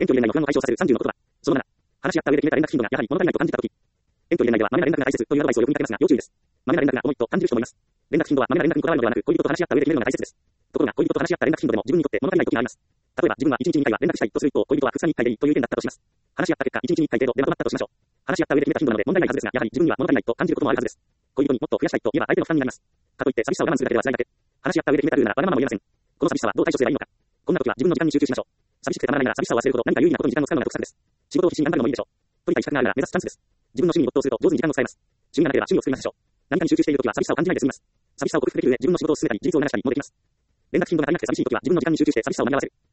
遠距離恋愛の不安を解消させる30の言葉。その7、話し合った上で決めた連絡頻度がやはり物足りないと感じたとき。遠距離恋愛では、まめな連絡が大切というアドバイスをよく見かけますが、要注意です。まめな連絡が重いと感じる人もいます。連絡頻度はまめな連絡にこだわるのではなく、恋人と話し合った上で決めるのが大切です。ところが、恋人と話し合った連絡頻度でも自分にとって物足りない時があります。例えば、自分は1日に2回は連絡したいとする一方、恋人は2日に1回でいいという意見だったとします。話し合った結果、1日に1回程度でまとまったとしましょう。話し合った上で決めた頻度なので問題ないはずですが、やはり自分には物足りないと感じることもあるはずです。恋人にもっと増やしたいと言えば相手の負担になります。かといって寂しさを我慢するだけでは辛いだけ。話し合った上で決めたルールならわがままも言えません。この寂しさはどう対処すればいいのか。こんな時は自分の時間に集中しましょう。寂しくてたまらないなら寂しさを忘れるほど何か有意義なことに時間を使うのが得策です。仕事を必死に頑張るのもいいでしょう。取りたい資格があるなら目指すチャンスです。自分の趣味に没頭すると上手に時間を使えます。趣味がなければ趣味を作りましょう。何かに集中している時は寂しさを感じないで済みます。寂しさを克服できる上、自分の仕事を進めたり、自立を促したりもできます。連絡頻度が足りなくて寂しい時は自分の時間に集中して寂しさを紛らわせる。